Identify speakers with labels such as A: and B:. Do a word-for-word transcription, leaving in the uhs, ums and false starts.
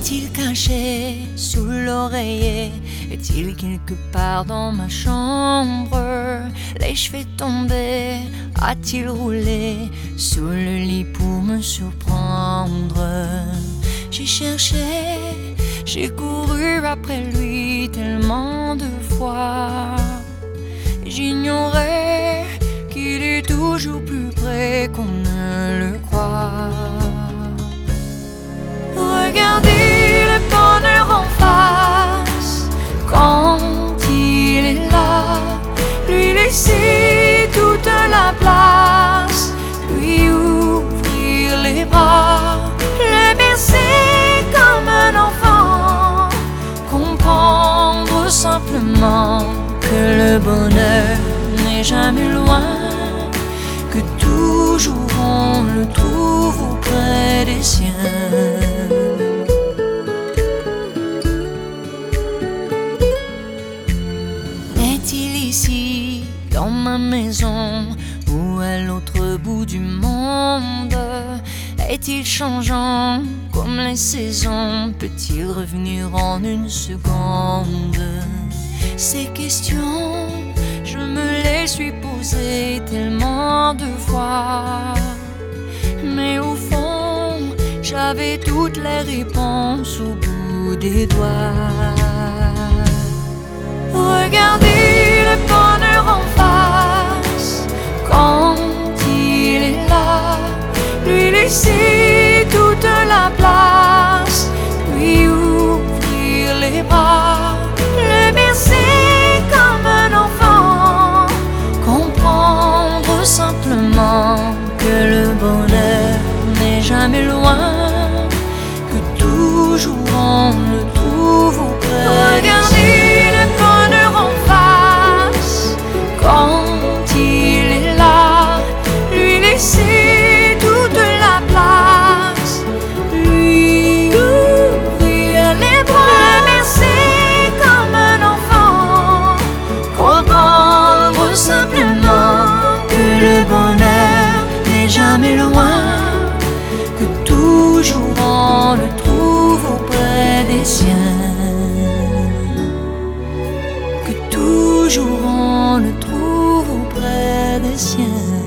A: Est-il caché sous l'oreiller? Est-il quelque part dans ma chambre? Les cheveux tombés, a-t-il roulé sous le lit pour me surprendre? J'ai cherché, j'ai couru après lui tellement de fois. J'ignorais qu'il est toujours plus près qu'on ne le croit. Regardez le bonheur en face quand il est là. Lui laisser toute la place, lui ouvrir les bras, le bercer comme un enfant, comprendre simplement que le bonheur n'est jamais loin, que toujours on le trouve auprès des siens. Est-il ici, dans ma maison, ou à l'autre bout du monde? Est-il changeant comme les saisons? Peut-il revenir en une seconde? Ces questions, je me les suis posées tellement de fois, mais au fond, j'avais toutes les réponses au bout des doigts. Regardez le bonheur en face quand il est là. Lui laisser toute la place, lui ouvrir les bras, le bercer comme un enfant, comprendre simplement que le bonheur n'est jamais loin, que toujours on le trouve auprès. Regardez le bonheur en face quand il est là. Lui laisser toute la place, lui ouvrir les bras, le bercer comme un enfant, comprendre simplement que le bonheur n'est jamais loin, que toujours on le trouve auprès des siens, que toujours on le trouve auprès des siens.